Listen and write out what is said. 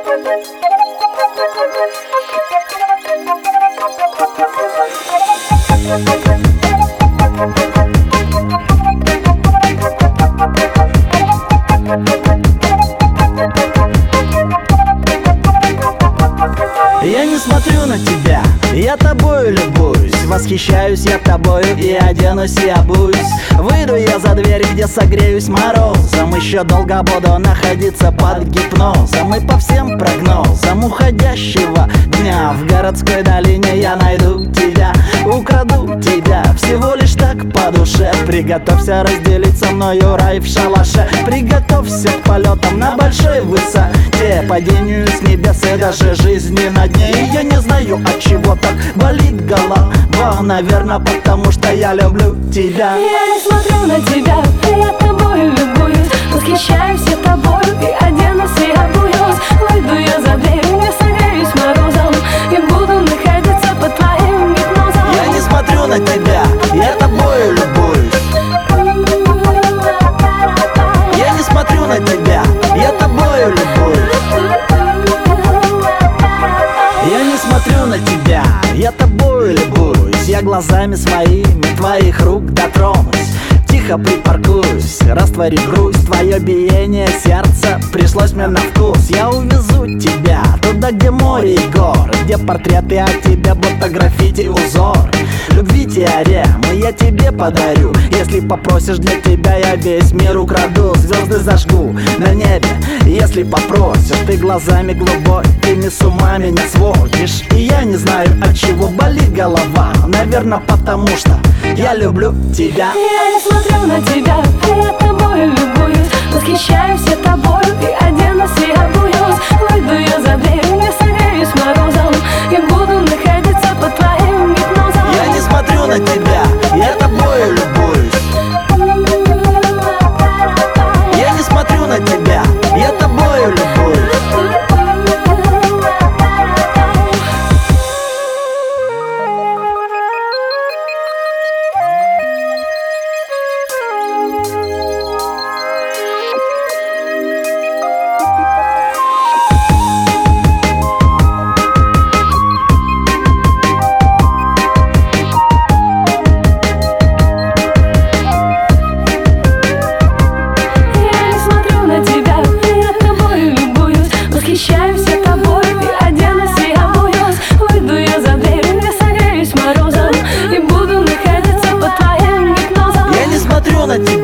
Я не смотрю на тебя, я тобою любуюсь. Восхищаюсь я тобою и оденусь и обуюсь. Выйду я за дверь, где согреюсь морозом. Еще долго буду находиться под гипнозом. И по всем прогнозам уходящего дня в городской долине я найду тебя, украду тебя, всего лишь так по душе. Приготовься разделить со мною рай в шалаше. Приготовься к полетам на большой высоте, падению с небес и даже жизни на дне. И я не знаю, от чего так болит голова. Наверное, потому что я люблю тебя. Я не смотрю на тебя, я тобою любуюсь. Восхищаюсь я тобою и оденусь и обуюсь. Выйду я за дверь, не согреюсь морозом и буду находиться под твоим гипнозом. Я не смотрю на тебя, я тобою любуюсь. Я не смотрю на тебя, я тобою любуюсь. Я не смотрю на тебя, я тобою любуюсь. Я глазами своими твоих рук дотронусь, тихо припаркуюсь, растворив грусть. Твое биение сердца пришлось мне на вкус. Я увезу тебя туда, где море и горы, где портреты о тебе, будто граффити узор. Любви теорему я тебе подарю. Если попросишь, для тебя я весь мир украду. Звезды зажгу на небе, если попросишь. Ты глазами глубокими с ума меня сводишь. И я не знаю, от чего болит голова. Наверное, потому что я люблю тебя. Я не смотрю на тебя, я тобою любуюсь. Восхищаюсь я тобою и оденусь и обуюсь. Выйду я за дверь, не согреюсь морозом и буду находиться под твоим гипнозом. Я не смотрю на тебя, я тобою любуюсь. Я не смотрю на тебя, я тобою любуюсь. Восхищаюсь я тобой и оденусь и обуюсь. Выйду я за дверь, не согреюсь морозом и буду находиться под твоим гипнозом. Я не смотрю на тебя.